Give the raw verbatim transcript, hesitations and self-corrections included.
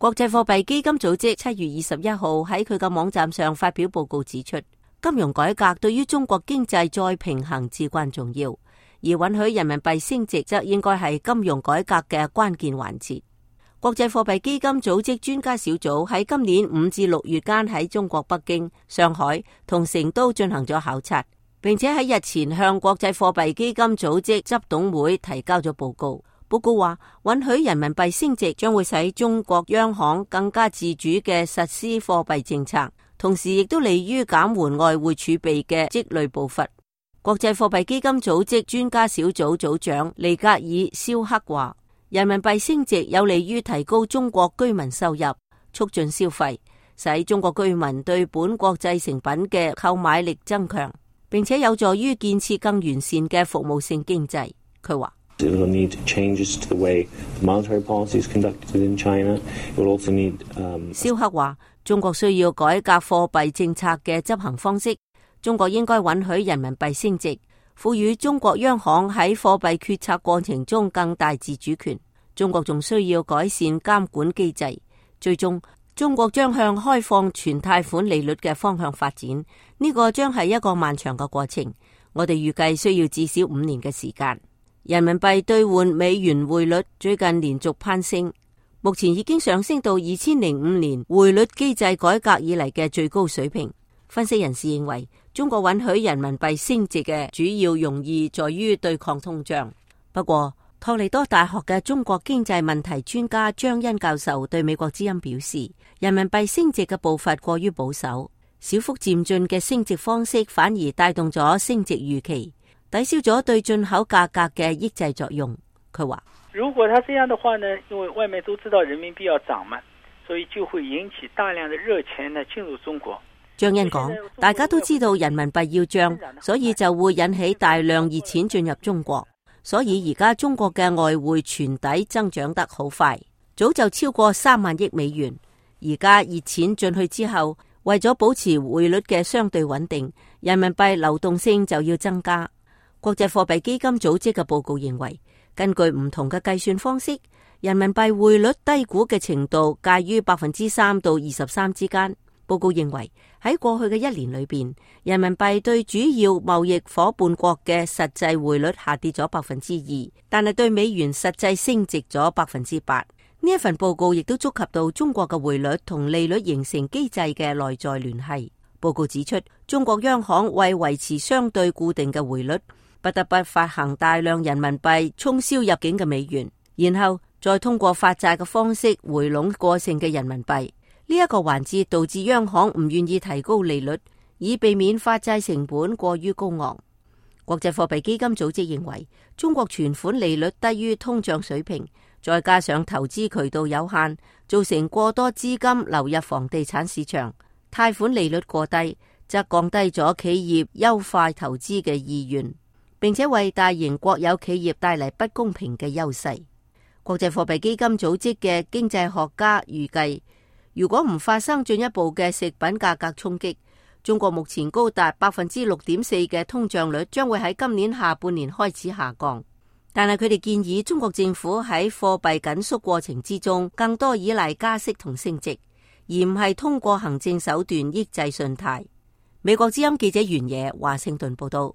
國際貨幣基金組織七月二十一號喺佢嘅網站上發表報告指出，金融改革對於中國經濟再平衡至關重要，而允許人民幣升值則應該係金融改革嘅關鍵環節。國際貨幣基金組織專家小組喺今年五至六月間喺中國北京、上海同成都進行咗考察，並且喺日前向國際貨幣基金組織執董會提交咗報告。報告話，允許人民幣升值將會使中國央行更加自主嘅實施貨幣政策，同時亦都利於減緩外匯儲備嘅積累步伐。國際貨幣基金組織專家小組組長利格爾肖克話，人民幣升值有利於提高中國居民收入，促進消費，使中國居民對本國製成品嘅購買力增強，並且有助於建設更完善嘅服務性經濟。佢話 It will need changes to the way monetary policy is conducted in China. It will also need. 肖克話，中國需要改革貨幣政策嘅執行方式。中國應該允許人民幣升值，賦予中國央行喺貨幣決策過程中更大自主權。中國仲需要改善監管機制。最終，中國將向開放全貸款利率嘅方向發展。呢個將係一個漫長嘅過程。我哋預計需要至少五年嘅時間。人民幣兌換美元匯率最近連續攀升，目前已經上升到二千零五年匯率機制改革以嚟嘅最高水平。分析人士認為，中國允許人民幣升值嘅主要用意在於對抗通脹。不過，托利多大學嘅中國經濟問題專家張欣教授對美國之音表示，人民幣升值嘅步伐過於保守，小幅漸進嘅升值方式反而帶動咗升值預期，抵消咗對進口價格嘅抑制作用。佢話， 如果他這樣的話呢，因為外面都知道人民幣要漲嘛，所以就會引起大量的熱錢呢進入中國。 張欣講，大家都知道人民幣要漲，所以就會引起大量熱錢進入中國。所以而家中國嘅外匯存底增長得好快，早就超過三萬億美元。而家熱錢進去之後，為咗保持匯率嘅相對穩定，人民幣流動性就要增加。國際貨幣基金組織嘅報告認為，根據唔同嘅計算方式，人民幣匯率低估嘅程度介於百分之三到二十三之間。報告認為，喺過去嘅一年裏邊，人民幣對主要貿易夥伴國嘅實際匯率下跌咗百分之二，但係對美元實際升值咗百分之八。呢一份報告亦都觸及到中國嘅匯率同利率形成機制嘅內在聯繫。報告指出，中國央行為維持相對固定嘅匯率，不得不發行大量人民幣沖銷入境嘅美元，然後再通過發債嘅方式回籠過剩嘅人民幣。呢一個環節導致央行唔願意提高利率，以避免發債成本過於高昂。國際貨幣基金組織認為，中國存款利率低於通脹水平，再加上投資渠道有限，造成過多資金流入房地產市場，貸款利率過低，則降低咗企業優化投資嘅意願，並且為大型國有企業帶嚟不公平嘅優勢。國際貨幣基金組織嘅經濟學家預計，如果唔發生進一步嘅食品價格衝擊，中國目前高達百分之六點四嘅通脹率將會喺今年下半年開始下降。但係佢哋建議中國政府喺貨幣緊縮過程之中，更多依賴加息同升值，而唔係通過行政手段抑制信貸。美國之音記者袁野華盛頓報道。